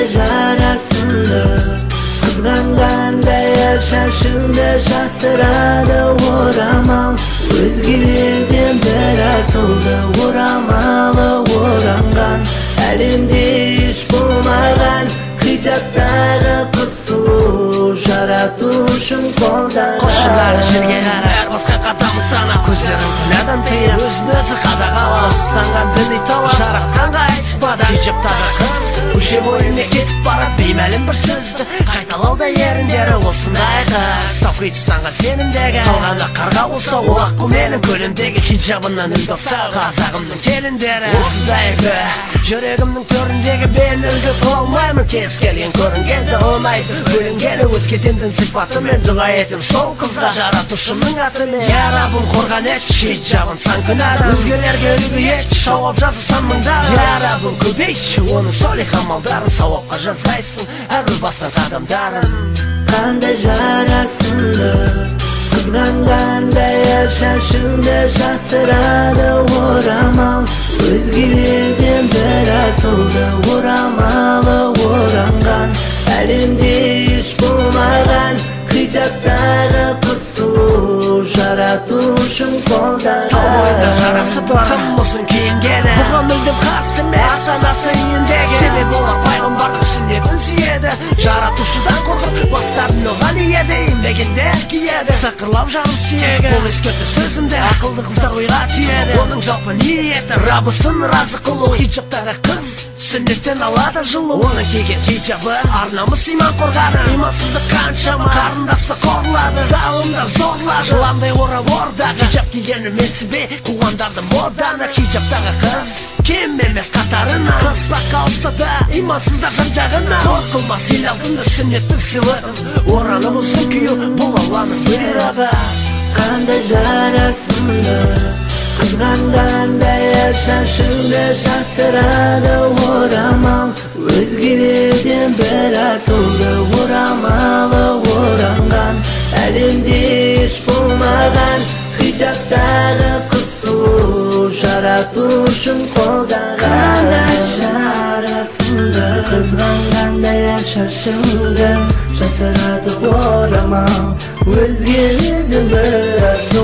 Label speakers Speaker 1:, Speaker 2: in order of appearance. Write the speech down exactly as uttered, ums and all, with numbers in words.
Speaker 1: жарасымды кызганганда жашашымды жасырады орамал өзгелерден бир асылды орамалы оранган әлемде еш болмаган хижаптагы кысылуу жаратушым колдаган
Speaker 2: кошунары жерге кара ар баска кадамын санап көздөрүн күнөөдөн тыйып өзүн өзү кадагала ыстанган діни талап жаратканга айтпады хижаптагы кыз көчө боюна кетип барат беймәлім бір сөзді кайталауда ериндери болсундай кыз тапкый тустанган сенімдеги калганда карга болсо ол акку менин көлүмдеги хижабынан үн тапса казагымдын келиндери осундай бе жүрөгүмдүн төрүндеги белөлгө кыла алмаймын кез келген көрүнгенде оонайт бөлүнгени өзге диндин сыйфаты мен дуга этим сол кызга жаратушумдун аты менен я раббым коргон этчи хижабын сан күнәдан өзгелерге үлгү этчи сауап жазып сан мыңдарын я раббым көбейтчи онун солих амалдарын сауапка жазгайсың ар бир баскан кадамдарын
Speaker 1: кандай жарасымды кызганганда жашашымды жасырады орамал өзгелерден бир асылды орамалы оранган әлемде еш болмаган хижаптагы кысылуу жаратушым колдаган
Speaker 2: Албойда жарасы бар кыммысын кийингени буга мүлдүм каршы эмес ата анасы үйүндеги себеби олар пайгамбардын сүннетин сүйеді жаратушудан коркуп бастарын оған ийеді имбегиндер кийеді сакырлап жарым сүйегі бул эскертүү сөзүмдө акылды кыздар ойга түйеді онун жалпы ниети раббысын ыраазы кылуу хижаптагы кыз сүннеттен алады жылуу онун кийген хижабы ар намыс ыйман корганы ыймансыздык канчама карындастык корлады залымдар зорлады жыландай орап ордагы хижаб кийгени менсинбей куугандардын моданы хижаптагы кыз кем эмес катарына кыз бакка алса да ыймансыздар жан жагына коркулмас эл алдында сүннеттик сыйлыгын ораныбыздын күйүү бул алланын буйругу
Speaker 1: кандай жарасымды кызганганда жашашымды жасырады орамал өзгелерден бир асылды орамалы оранган әлемде еш болмаган хижаптагы кысылуу жаратушым колдаган кандай жарасымды кызганганда жашашымды жасырады орамал өзгелерден бир асылды